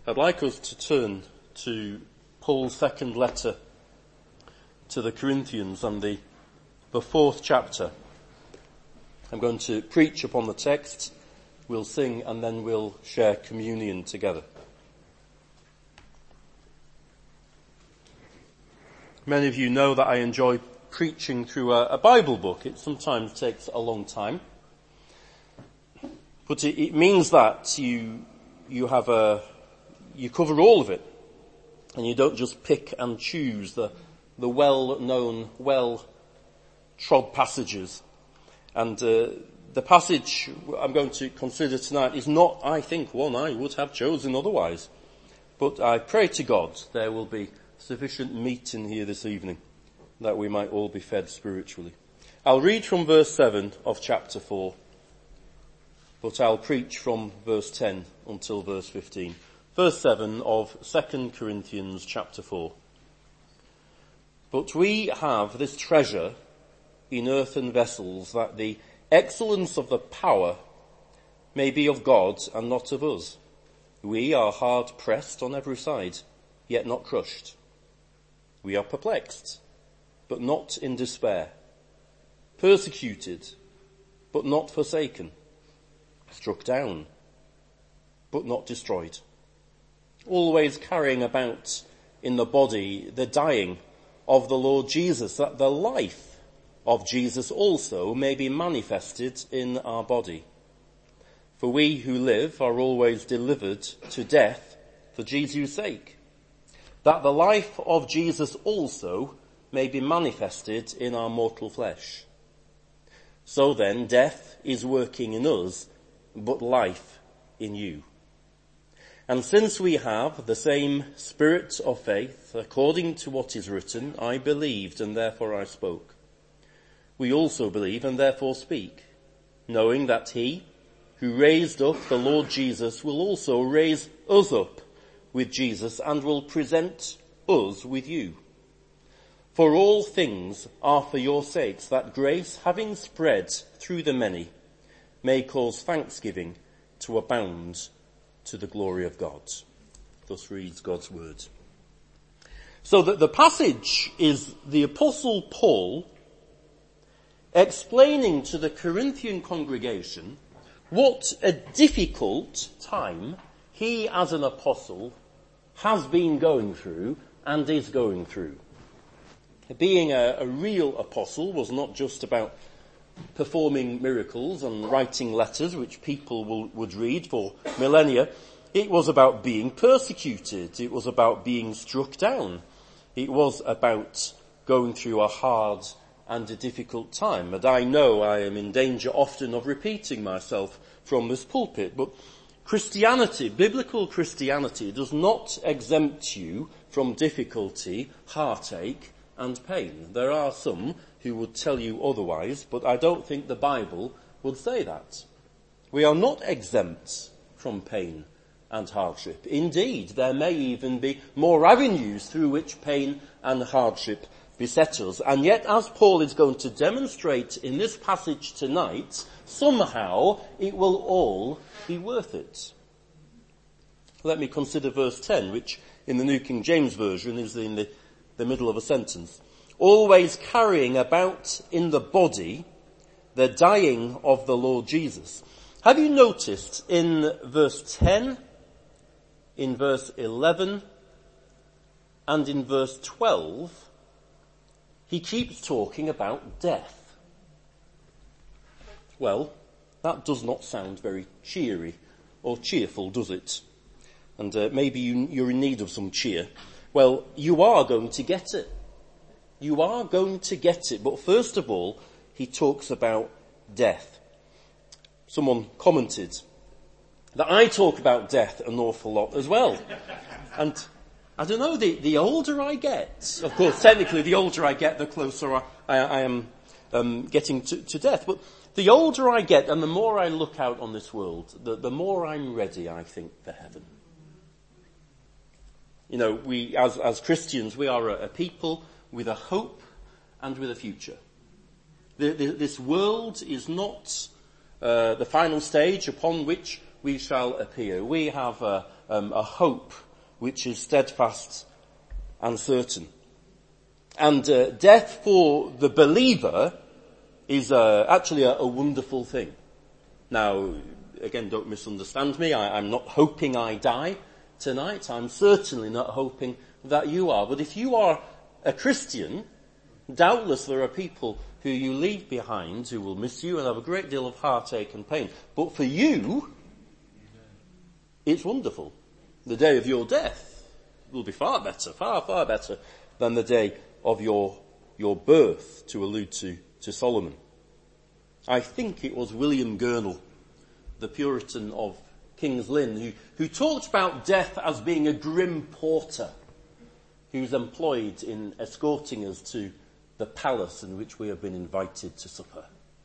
I'd like us to turn to Paul's second letter to the Corinthians and the fourth chapter. I'm going to preach upon the text, we'll sing, and then we'll share communion together. Many of you know that I enjoy preaching through a Bible book. It sometimes takes a long time, but it means that you cover all of it, and you don't just pick and choose the well-known, well-trod passages. And the passage I'm going to consider tonight is not, I think, one I would have chosen otherwise. But I pray to God there will be sufficient meat in here this evening that we might all be fed spiritually. I'll read from verse 7 of chapter 4, but I'll preach from verse 10 until verse 15. Verse 7 of 2 Corinthians chapter 4. But we have this treasure in earthen vessels, that the excellence of the power may be of God and not of us. We are hard pressed on every side, yet not crushed. We are perplexed, but not in despair. Persecuted, but not forsaken. Struck down, but not destroyed. Always carrying about in the body the dying of the Lord Jesus, that the life of Jesus also may be manifested in our body. For we who live are always delivered to death for Jesus' sake, that the life of Jesus also may be manifested in our mortal flesh. So then death is working in us, but life in you. And since we have the same spirit of faith, according to what is written, I believed and therefore I spoke. We also believe and therefore speak, knowing that he who raised up the Lord Jesus will also raise us up with Jesus and will present us with you. For all things are for your sakes, that grace, having spread through the many, may cause thanksgiving to abound to the glory of God. Thus reads God's word. So that the passage is the Apostle Paul explaining to the Corinthian congregation what a difficult time he as an apostle has been going through and is going through. Being a real apostle was not just about performing miracles and writing letters which people would read for millennia. It was about being persecuted. It was about being struck down. It was about going through a hard and a difficult time. And I know I am in danger often of repeating myself from this pulpit, but Christianity, biblical Christianity, does not exempt you from difficulty, heartache and pain. There are some who would tell you otherwise, but I don't think the Bible would say that. We are not exempt from pain and hardship. Indeed, there may even be more avenues through which pain and hardship beset us. And yet, as Paul is going to demonstrate in this passage tonight, somehow it will all be worth it. Let me consider verse 10, which in the New King James Version is in the middle of a sentence. Always carrying about in the body the dying of the Lord Jesus. Have you noticed in verse 10, in verse 11, and in verse 12, he keeps talking about death? Well, that does not sound very cheery or cheerful, does it? And maybe you're in need of some cheer. Well, you are going to get it. You are going to get it. But first of all, he talks about death. Someone commented that I talk about death an awful lot as well. And I don't know, the older I get, of course, technically the older I get, the closer I am getting to death. But the older I get and the more I look out on this world, the more I'm ready, I think, for heaven. You know, we, as Christians, we are a people with a hope and with a future. This world is not the final stage upon which we shall appear. We have a hope which is steadfast and certain. And death for the believer is actually a wonderful thing. Now, again, don't misunderstand me. I'm not hoping I die tonight. I'm certainly not hoping that you are. But if you are a Christian, doubtless there are people who you leave behind who will miss you and have a great deal of heartache and pain. But for you, it's wonderful. The day of your death will be far better, far, far better than the day of your birth, to allude to Solomon. I think it was William Gurnall, the Puritan of King's Lynn, who talked about death as being a grim porter who's employed in escorting us to the palace in which we have been invited to supper.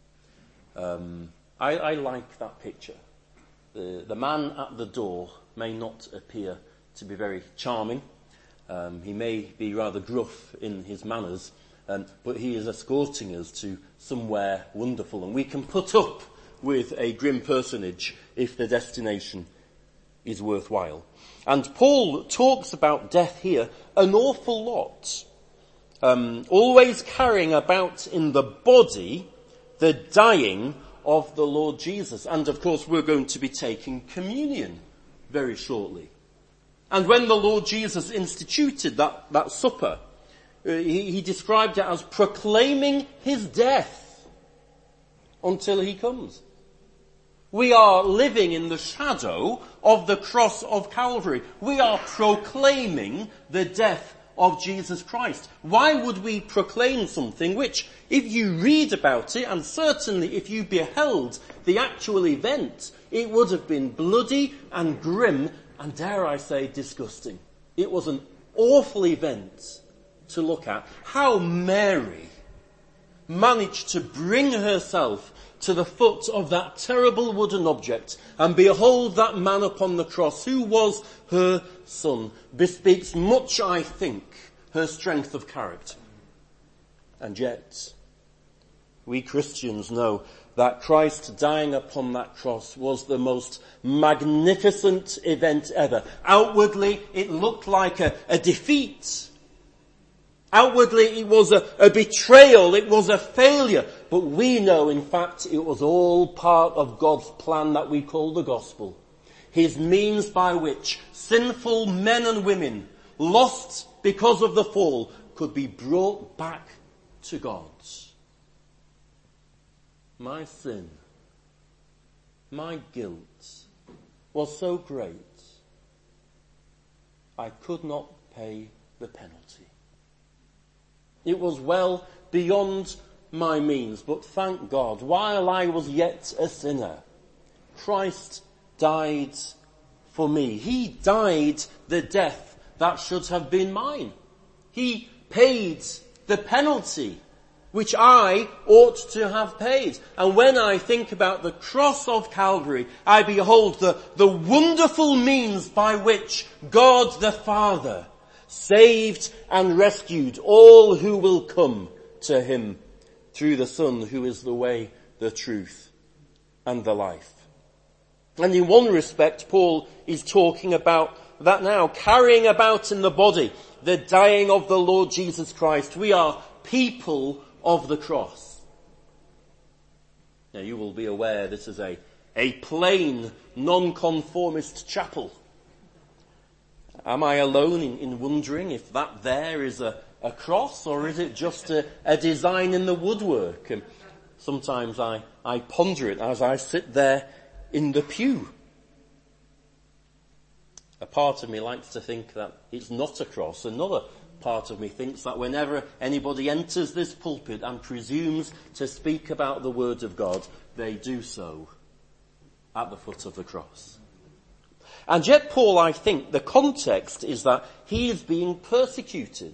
I like that picture. The man at the door may not appear to be very charming. He may be rather gruff in his manners, but he is escorting us to somewhere wonderful, and we can put up with a grim personage if the destination is worthwhile. And Paul talks about death here an awful lot, always carrying about in the body the dying of the Lord Jesus. And of course we're going to be taking communion very shortly. And when the Lord Jesus instituted that supper, he described it as proclaiming his death until he comes. We are living in the shadow of the cross of Calvary. We are proclaiming the death of Jesus Christ. Why would we proclaim something which, if you read about it, and certainly if you beheld the actual event, it would have been bloody and grim and, dare I say, disgusting. It was an awful event to look at. How Mary managed to bring herself to the foot of that terrible wooden object and behold that man upon the cross who was her son bespeaks much, I think, her strength of character. And yet, we Christians know that Christ dying upon that cross was the most magnificent event ever. Outwardly, it looked like a defeat. Outwardly, it was a betrayal, it was a failure. But we know, in fact, it was all part of God's plan that we call the gospel. His means by which sinful men and women, lost because of the fall, could be brought back to God. My sin, my guilt was so great, I could not pay the penalty. It was well beyond my means, but thank God, while I was yet a sinner, Christ died for me. He died the death that should have been mine. He paid the penalty which I ought to have paid. And when I think about the cross of Calvary, I behold the wonderful means by which God the Father saved and rescued all who will come to him through the Son, who is the way, the truth, and the life. And in one respect, Paul is talking about that now, carrying about in the body the dying of the Lord Jesus Christ. We are people of the cross. Now you will be aware this is a plain, non-conformist chapel. Am I alone in wondering if that there is a cross, or is it just a design in the woodwork? And sometimes I ponder it as I sit there in the pew. A part of me likes to think that it's not a cross. Another part of me thinks that whenever anybody enters this pulpit and presumes to speak about the word of God, they do so at the foot of the cross. And yet Paul, I think, the context is that he is being persecuted.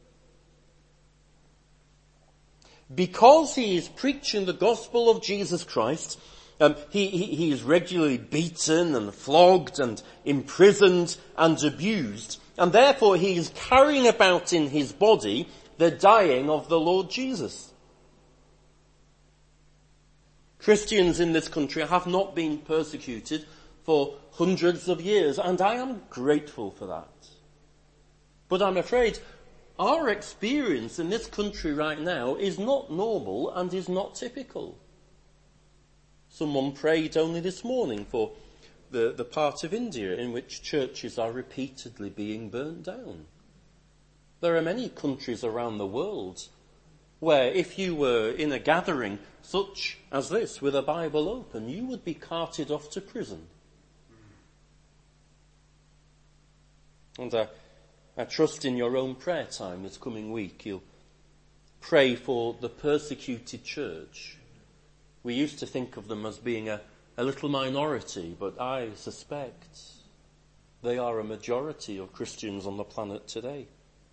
Because he is preaching the gospel of Jesus Christ, he is regularly beaten and flogged and imprisoned and abused, and therefore he is carrying about in his body the dying of the Lord Jesus. Christians in this country have not been persecuted for hundreds of years, and I am grateful for that. But I'm afraid our experience in this country right now is not normal and is not typical. Someone prayed only this morning for the part of India in which churches are repeatedly being burnt down. There are many countries around the world where if you were in a gathering such as this with a Bible open, you would be carted off to prison. And I trust in your own prayer time this coming week you'll pray for the persecuted church. We used to think of them as being a little minority, but I suspect they are a majority of Christians on the planet today.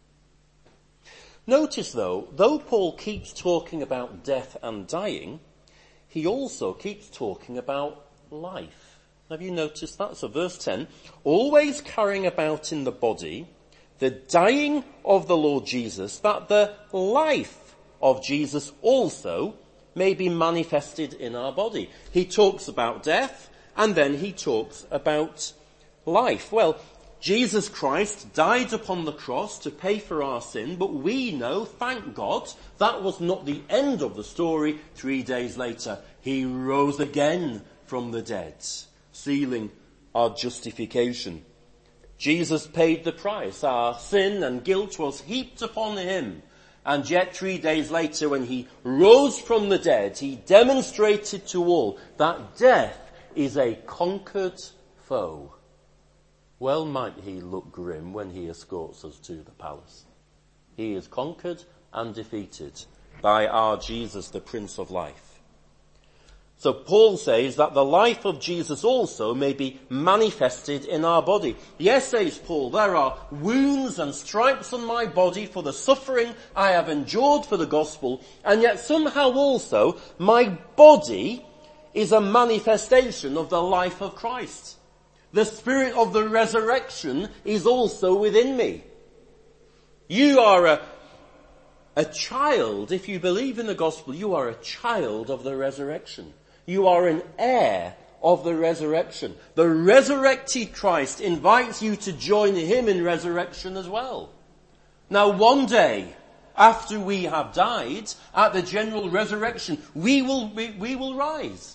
Notice though Paul keeps talking about death and dying, he also keeps talking about life. Have you noticed that? So verse 10, always carrying about in the body the dying of the Lord Jesus, that the life of Jesus also may be manifested in our body. He talks about death, and then he talks about life. Well, Jesus Christ died upon the cross to pay for our sin, but we know, thank God, that was not the end of the story. 3 days later, he rose again from the dead, sealing our justification. Jesus paid the price. Our sin and guilt was heaped upon him. And yet 3 days later, when he rose from the dead, he demonstrated to all that death is a conquered foe. Well might he look grim when he escorts us to the palace. He is conquered and defeated by our Jesus, the Prince of Life. So Paul says that the life of Jesus also may be manifested in our body. Yes, says Paul, there are wounds and stripes on my body for the suffering I have endured for the gospel, and yet somehow also my body is a manifestation of the life of Christ. The spirit of the resurrection is also within me. You are a child, if you believe in the gospel, you are a child of the resurrection. You are an heir of the resurrection. The resurrected Christ invites you to join him in resurrection as well. Now one day, after we have died, at the general resurrection, we will rise.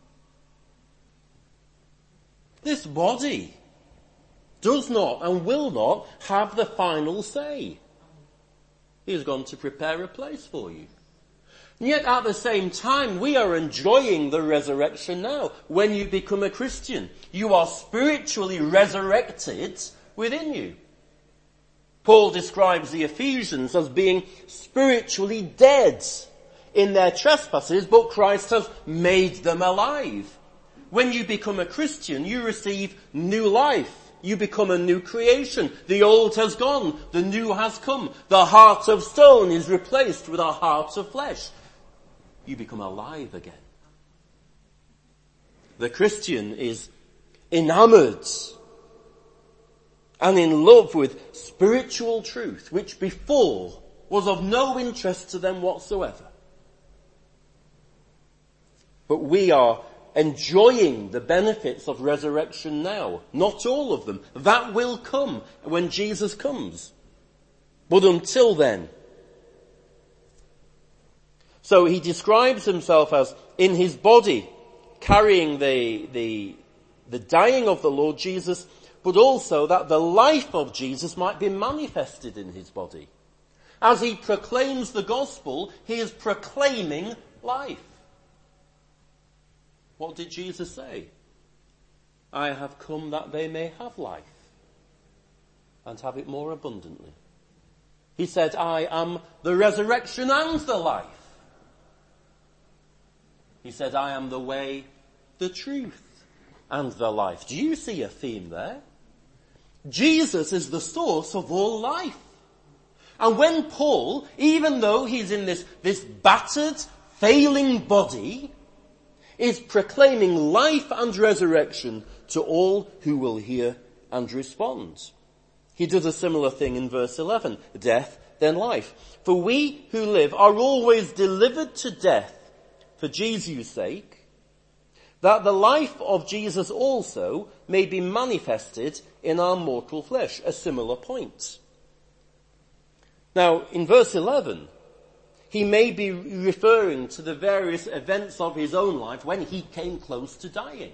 This body does not and will not have the final say. He has gone to prepare a place for you. And yet at the same time, we are enjoying the resurrection now. When you become a Christian, you are spiritually resurrected within you. Paul describes the Ephesians as being spiritually dead in their trespasses, but Christ has made them alive. When you become a Christian, you receive new life. You become a new creation. The old has gone, the new has come. The heart of stone is replaced with a heart of flesh. You become alive again. The Christian is enamored and in love with spiritual truth, which before was of no interest to them whatsoever. But we are enjoying the benefits of resurrection now. Not all of them. That will come when Jesus comes. But until then. So he describes himself as in his body, carrying the dying of the Lord Jesus, but also that the life of Jesus might be manifested in his body. As he proclaims the gospel, he is proclaiming life. What did Jesus say? I have come that they may have life and have it more abundantly. He said, I am the resurrection and the life. He said, I am the way, the truth, and the life. Do you see a theme there? Jesus is the source of all life. And when Paul, even though he's in this battered, failing body, is proclaiming life and resurrection to all who will hear and respond. He does a similar thing in verse 11. Death, then life. For we who live are always delivered to death for Jesus' sake, that the life of Jesus also may be manifested in our mortal flesh. A similar point. Now, in verse 11, he may be referring to the various events of his own life when he came close to dying.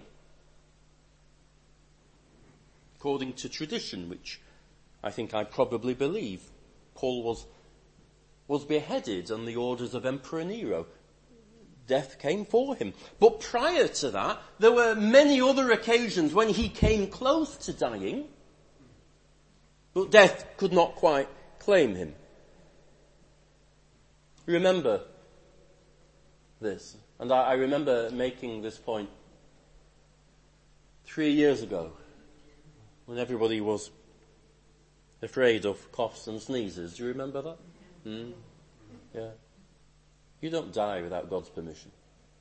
According to tradition, which I think I probably believe, Paul was beheaded on the orders of Emperor Nero. Death came for him. But prior to that, there were many other occasions when he came close to dying, but death could not quite claim him. Remember this, and I remember making this point 3 years ago, when everybody was afraid of coughs and sneezes. Do you remember that? Yeah. You don't die without God's permission.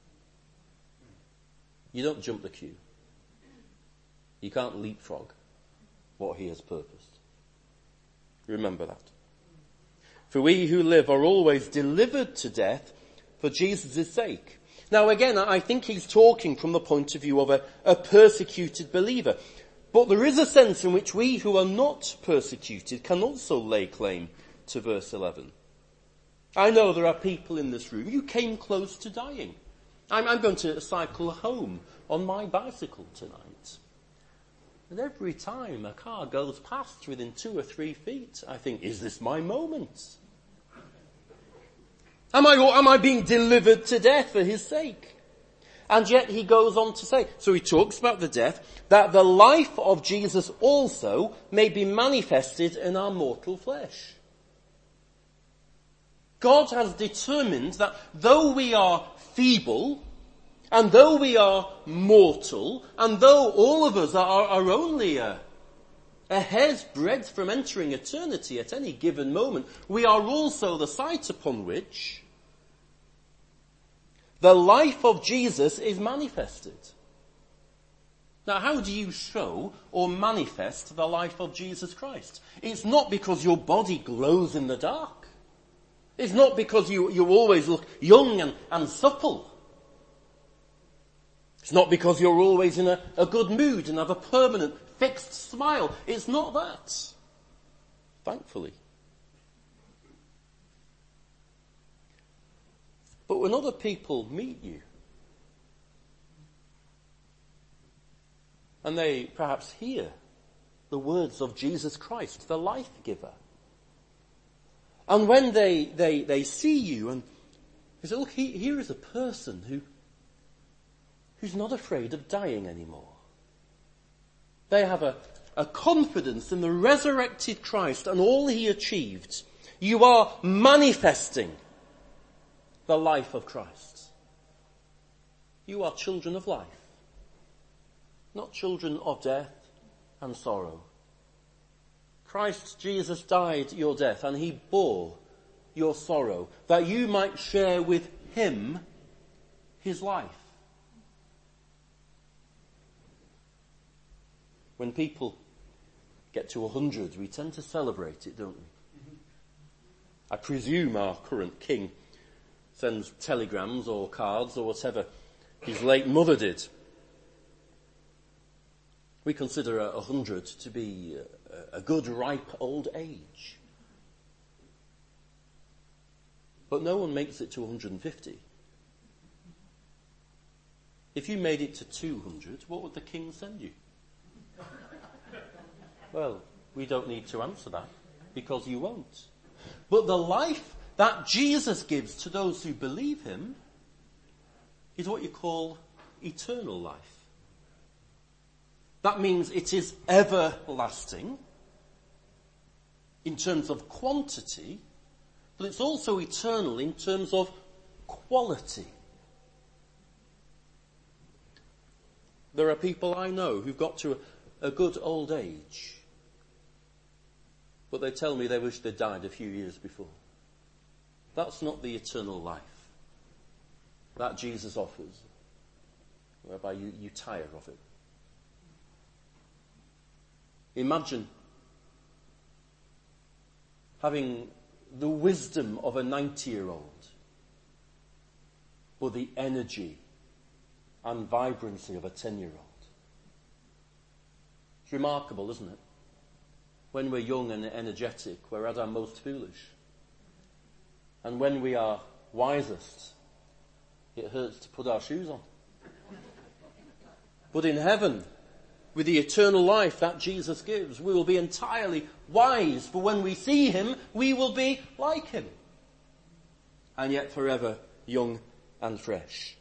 You don't jump the queue. You can't leapfrog what he has purposed. Remember that. For we who live are always delivered to death for Jesus' sake. Now again, I think he's talking from the point of view of a persecuted believer. But there is a sense in which we who are not persecuted can also lay claim to verse 11. I know there are people in this room, you came close to dying. I'm going to cycle home on my bicycle tonight. And every time a car goes past within 2 or 3 feet, I think, is this my moment? Am I being delivered to death for his sake? And yet he goes on to say, so he talks about the death, that the life of Jesus also may be manifested in our mortal flesh. God has determined that though we are feeble, and though we are mortal, and though all of us are only a hair's breadth from entering eternity at any given moment, we are also the site upon which the life of Jesus is manifested. Now, how do you show or manifest the life of Jesus Christ? It's not because your body glows in the dark. It's not because you always look young and supple. It's not because you're always in a good mood and have a permanent fixed smile. It's not that. Thankfully. But when other people meet you, and they perhaps hear the words of Jesus Christ, the life giver, and when they see you and they say, look, here is a person who's not afraid of dying anymore. They have a confidence in the resurrected Christ and all he achieved. You are manifesting the life of Christ. You are children of life, not children of death and sorrow. Christ Jesus died your death and he bore your sorrow that you might share with him his life. When people get to 100, we tend to celebrate it, don't we? I presume our current king sends telegrams or cards or whatever his late mother did. We consider 100 to be a good, ripe old age. But no one makes it to 150. If you made it to 200, what would the king send you? Well, we don't need to answer that, because you won't. But the life that Jesus gives to those who believe him is what you call eternal life. That means it is everlasting in terms of quantity, but it's also eternal in terms of quality. There are people I know who've got to a good old age, but they tell me they wish they'd died a few years before. That's not the eternal life that Jesus offers, whereby you tire of it. Imagine having the wisdom of a 90-year-old, but the energy and vibrancy of a 10-year-old. It's remarkable, isn't it? When we're young and energetic, we're at our most foolish. And when we are wisest, it hurts to put our shoes on. But in heaven, with the eternal life that Jesus gives, we will be entirely wise, for when we see him, we will be like him. And yet forever young and fresh.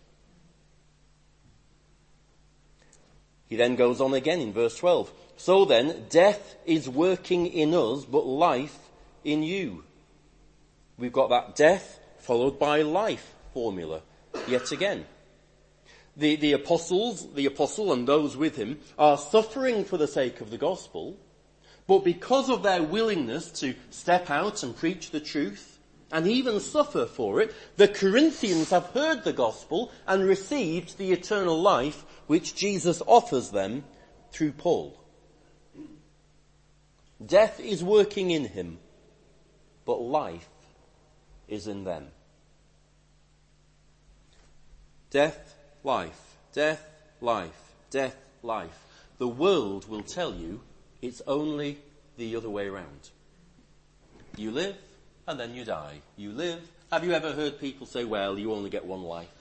He then goes on again in verse 12. So then, death is working in us, but life in you. We've got that death followed by life formula yet again. The apostle and those with him are suffering for the sake of the gospel, but because of their willingness to step out and preach the truth and even suffer for it, the Corinthians have heard the gospel and received the eternal life which Jesus offers them through Paul. Death is working in him, but life is in them. Death, life, death, life, death, life. The world will tell you it's only the other way around. You live and then you die. You live. Have you ever heard people say, well, you only get one life?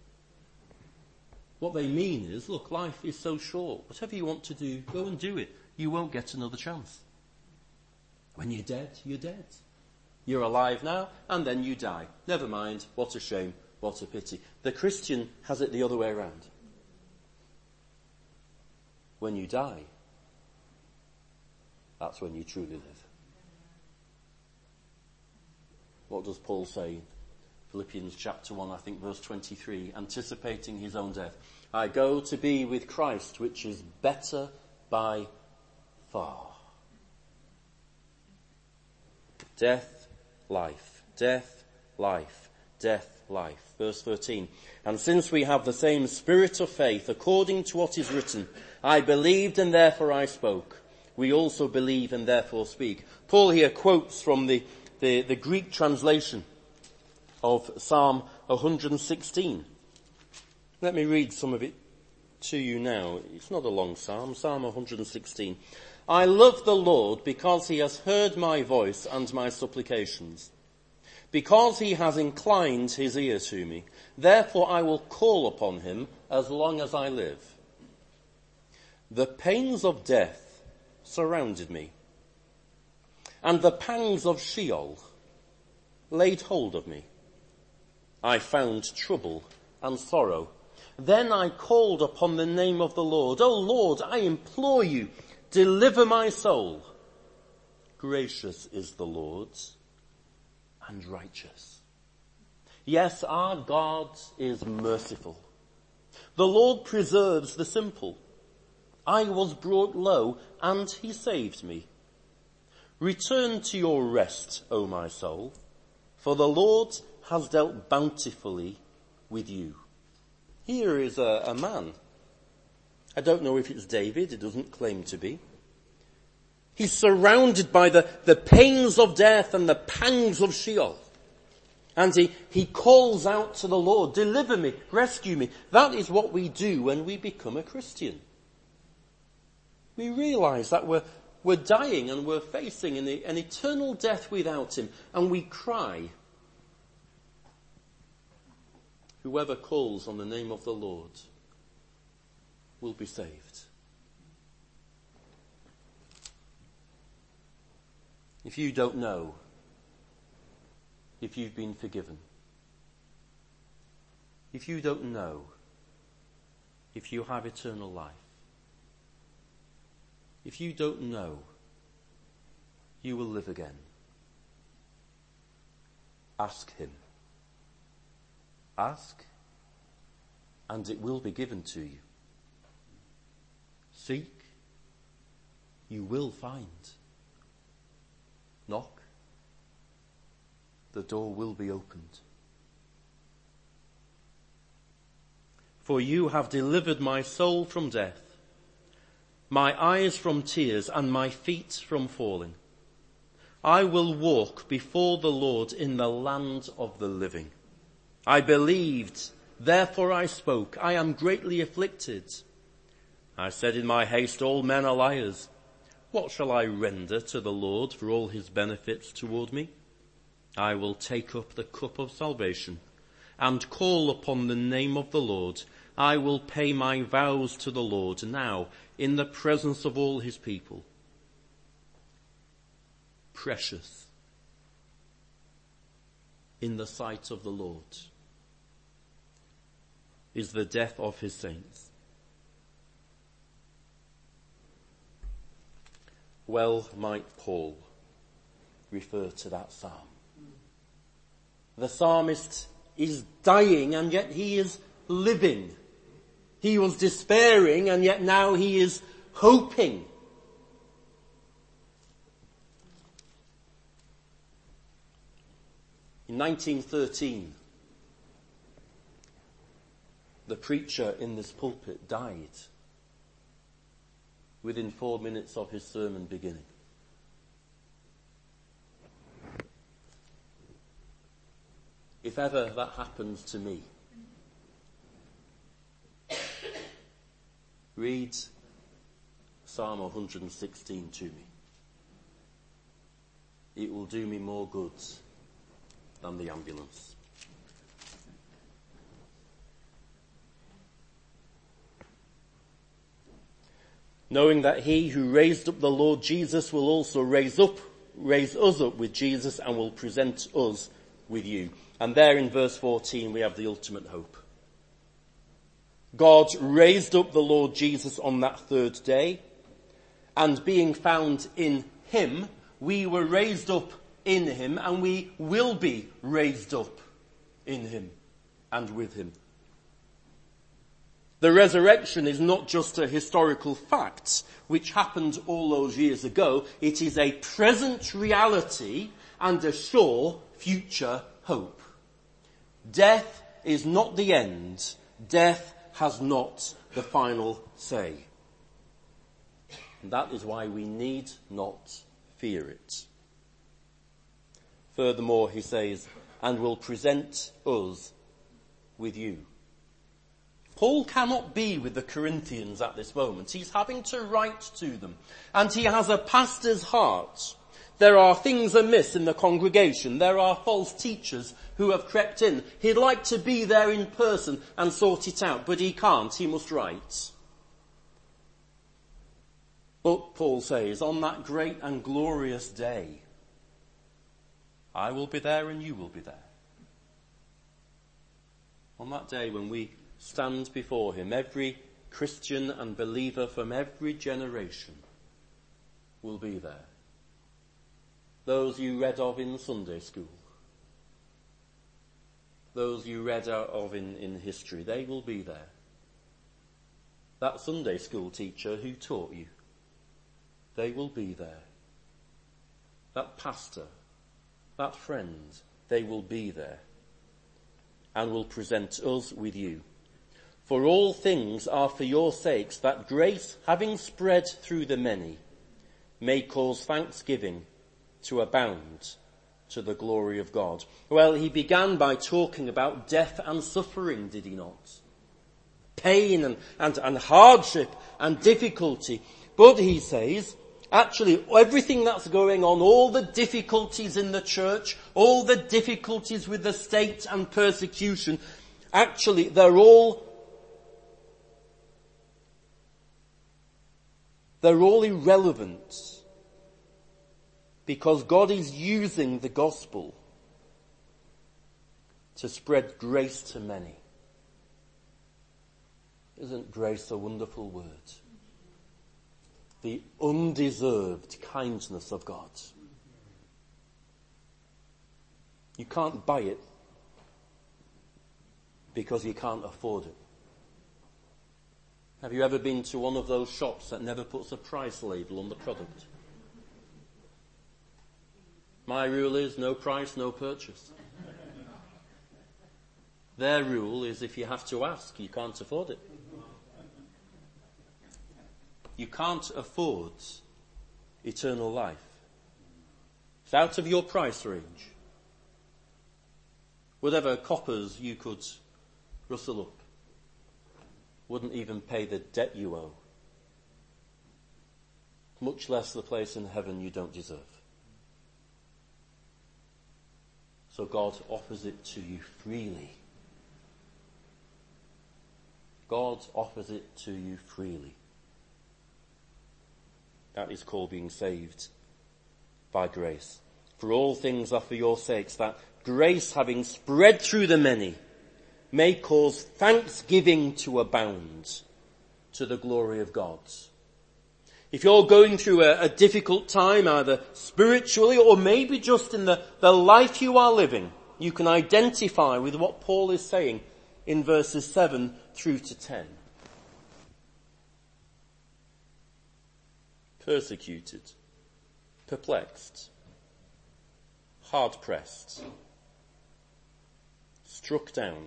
What they mean is, look, life is so short. Whatever you want to do, go and do it. You won't get another chance. When you're dead, you're dead. You're alive now, and then you die. Never mind, what a shame, what a pity. The Christian has it the other way around. When you die, that's when you truly live. What does Paul say? Philippians chapter 1, I think verse 23, anticipating his own death. I go to be with Christ, which is better by far. Death, life, death, life, death, life. Verse 13. And since we have the same spirit of faith, according to what is written, I believed and therefore I spoke. We also believe and therefore speak. Paul here quotes from the Greek translation of Psalm 116. Let me read some of it to you now. It's not a long psalm, Psalm 116. I love the Lord because he has heard my voice and my supplications. Because he has inclined his ear to me, therefore I will call upon him as long as I live. The pains of death surrounded me, and the pangs of Sheol laid hold of me. I found trouble and sorrow. Then I called upon the name of the Lord. O Lord, I implore you, deliver my soul. Gracious is the Lord and righteous. Yes, our God is merciful. The Lord preserves the simple. I was brought low and he saved me. Return to your rest, O my soul, for the Lord has dealt bountifully with you. Here is a man. I don't know if it's David, it doesn't claim to be. He's surrounded by the pains of death and the pangs of Sheol. And he calls out to the Lord, deliver me, rescue me. That is what we do when we become a Christian. We realize that we're dying and we're facing an eternal death without him. And we cry, whoever calls on the name of the Lord will be saved. If you don't know if you've been forgiven, if you don't know if you have eternal life, if you don't know you will live again, ask him. Ask, and it will be given to you. Seek, you will find. Knock, the door will be opened. For you have delivered my soul from death, my eyes from tears, and my feet from falling. I will walk before the Lord in the land of the living. I believed, Therefore I spoke. I am greatly afflicted. I said in my haste, all men are liars. What shall I render to the Lord for all his benefits toward me? I will take up the cup of salvation and call upon the name of the Lord. I will pay my vows to the Lord now in the presence of all his people. Precious in the sight of the Lord is the death of his saints. Well might Paul refer to that psalm. The psalmist is dying and yet he is living. He was despairing and yet now he is hoping. In 1913, the preacher in this pulpit died within 4 minutes of his sermon beginning. If ever that happens to me, read Psalm 116 to me. It will do me more good than the ambulance. Knowing that he who raised up the Lord Jesus will also raise us up with Jesus and will present us with you. And there in verse 14 we have the ultimate hope. God raised up the Lord Jesus on that third day, and being found in him, we were raised up in him, and we will be raised up in him and with him. The resurrection is not just a historical fact which happened all those years ago. It is a present reality and a sure future hope. Death is not the end. Death has not the final say. And that is why we need not fear it. Furthermore, he says, and will present us with you. Paul cannot be with the Corinthians at this moment. He's having to write to them. And he has a pastor's heart. There are things amiss in the congregation. There are false teachers who have crept in. He'd like to be there in person and sort it out, but he can't. He must write. But Paul says, on that great and glorious day, I will be there and you will be there. On that day when we stand before him, every Christian and believer from every generation will be there. Those you read of in Sunday school, those you read of in history, they will be there. That Sunday school teacher who taught you, they will be there. That pastor, that friend, they will be there and will present us with you. For all things are for your sakes, that grace, having spread through the many, may cause thanksgiving to abound to the glory of God. Well, he began by talking about death and suffering, did he not? Pain and hardship and difficulty. But he says, actually, everything that's going on, all the difficulties in the church, all the difficulties with the state and persecution, actually, they're all irrelevant, because God is using the gospel to spread grace to many. Isn't grace a wonderful word? The undeserved kindness of God. You can't buy it because you can't afford it. Have you ever been to one of those shops that never puts a price label on the product? My rule is no price, no purchase. Their rule is if you have to ask, you can't afford it. You can't afford eternal life. It's out of your price range. Whatever coppers you could rustle up. Wouldn't even pay the debt you owe. Much less the place in heaven you don't deserve. So God offers it to you freely. God offers it to you freely. That is called being saved by grace. For all things are for your sakes, that grace, having spread through the many, may cause thanksgiving to abound to the glory of God. If you're going through a difficult time, either spiritually or maybe just in the life you are living, you can identify with what Paul is saying in verses 7 through to 10. Persecuted, perplexed, hard-pressed, struck down,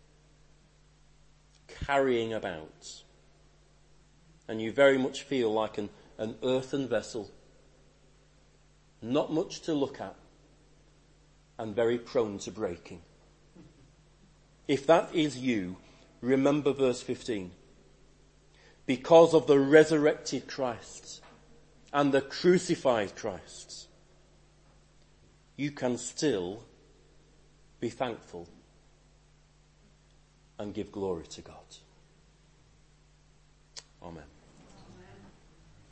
carrying about, and you very much feel like an earthen vessel, not much to look at, and very prone to breaking. If that is you, remember verse 15. Because of the resurrected Christ and the crucified Christ, you can still be thankful and give glory to God. Amen.